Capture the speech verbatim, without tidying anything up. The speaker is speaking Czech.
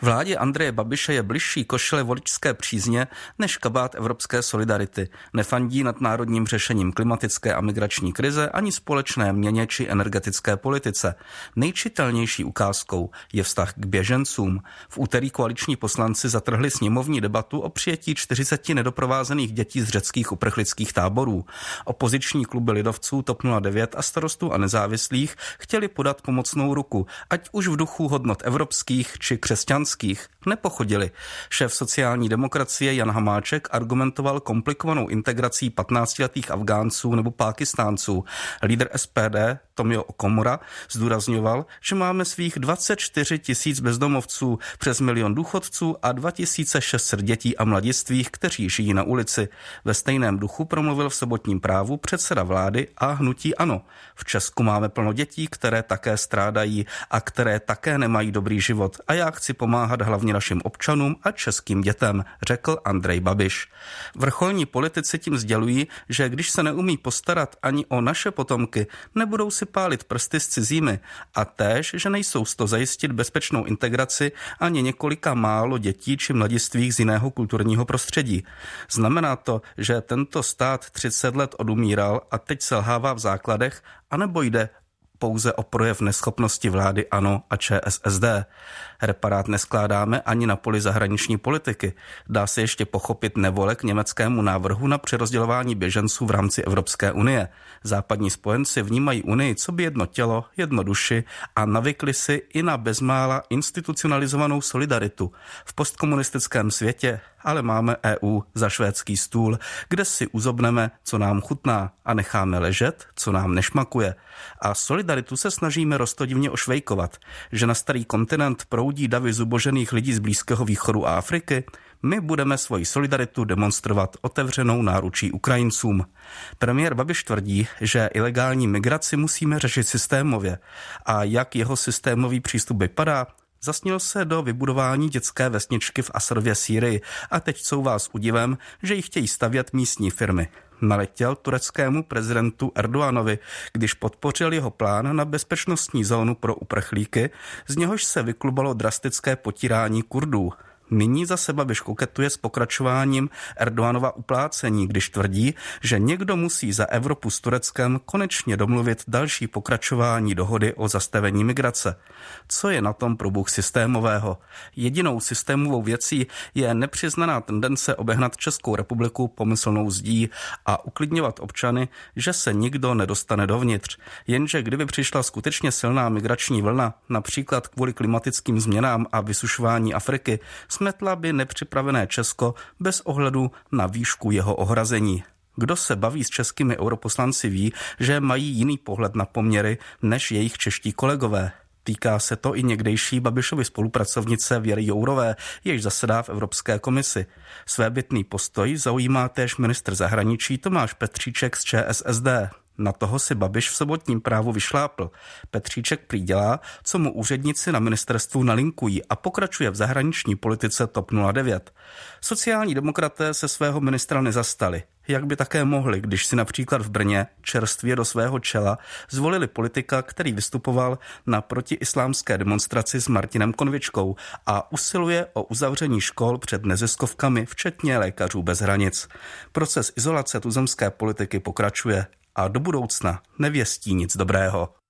Vládě Andreje Babiše je bližší košile voličské přízně než kabát evropské solidarity. Nefandí nad národním řešením klimatické a migrační krize ani společné měně či energetické politice. Nejčitelnější ukázkou je vztah k běžencům. V úterý koaliční poslanci zatrhli sněmovní debatu o přijetí čtyřiceti nedoprovázených dětí z řeckých uprchlických táborů. Opoziční kluby lidovců TOP nula devět a Starostů a nezávislých chtěli podat pomocnou ruku, ať už v duchu hodnot evropských či křesťanských. Nepochodili. Šéf sociální demokracie Jan Hamáček argumentoval komplikovanou integrací patnáctiletých Afgánců nebo Pákistánců. Lídr S P D Tomio Okamura zdůrazňoval, že máme svých dvacet čtyři tisíc bezdomovců, přes milion důchodců a dva tisíce šest set dětí a mladistvých, kteří žijí na ulici. Ve stejném duchu promluvil v sobotním Právu předseda vlády a hnutí ANO. V Česku máme plno dětí, které také strádají a které také nemají dobrý život a já chci pomáhat hlavně našim občanům a českým dětem, řekl Andrej Babiš. Vrcholní politici tím sdělují, že když se neumí postarat ani o naše potomky, nebudou si pálit prsty s cizími a též, že nejsou s to zajistit bezpečnou integraci ani několika málo dětí či mladistvých z jiného kulturního prostředí. Znamená to, že tento stát třicet let odumíral a teď selhává v základech, anebo jde pouze o projev neschopnosti vlády ANO a Č S S D. Reparát neskládáme ani na poli zahraniční politiky. Dá se ještě pochopit nevole k německému návrhu na přerozdělování běženců v rámci Evropské unie. Západní spojenci vnímají unii co by jedno tělo, jedno duši a navykli si i na bezmála institucionalizovanou solidaritu. V postkomunistickém světě ale máme E U za švédský stůl, kde si uzobneme, co nám chutná a necháme ležet, co nám nešmakuje. A solidaritu se snažíme roztodivně ošvejkovat, že na starý kontinent proudí davy zubožených lidí z Blízkého východu a Afriky. My budeme svoji solidaritu demonstrovat otevřenou náručí Ukrajincům. Premiér Babiš tvrdí, že ilegální migraci musíme řešit systémově. A jak jeho systémový přístup vypadá? Zasnil se do vybudování dětské vesničky v Asadově Sýrii a teď couvá s údivem, že ji chtějí stavět místní firmy. Naletěl tureckému prezidentu Erdoganovi, když podpořil jeho plán na bezpečnostní zónu pro uprchlíky, z něhož se vyklubalo drastické potírání Kurdů. Nyní zase Babiš koketuje s pokračováním Erdoganova uplácení, když tvrdí, že někdo musí za Evropu s Tureckem konečně domluvit další pokračování dohody o zastavení migrace. Co je na tom pro bůh systémového? Jedinou systémovou věcí je nepřiznaná tendence obehnat Českou republiku pomyslnou zdí a uklidňovat občany, že se nikdo nedostane dovnitř. Jenže kdyby přišla skutečně silná migrační vlna, například kvůli klimatickým změnám a vysušování Afriky, smetla by nepřipravené Česko bez ohledu na výšku jeho ohrazení. Kdo se baví s českými europoslanci ví, že mají jiný pohled na poměry než jejich čeští kolegové. Týká se to i někdejší Babišovy spolupracovnice Věry Jourové, jež zasedá v Evropské komisi. Svébytný postoj zaujímá též ministr zahraničí Tomáš Petříček z Č S S D. Na toho si Babiš v sobotním Právu vyšlápl. Petříček prý dělá, co mu úředníci na ministerstvu nalinkují a pokračuje v zahraniční politice TOP nula devět. Sociální demokraté se svého ministra nezastali. Jak by také mohli, když si například v Brně čerstvě do svého čela zvolili politika, který vystupoval na protiislámské demonstraci s Martinem Konvičkou a usiluje o uzavření škol před neziskovkami, včetně Lékařů bez hranic. Proces izolace tuzemské politiky pokračuje a do budoucna nevěstí nic dobrého.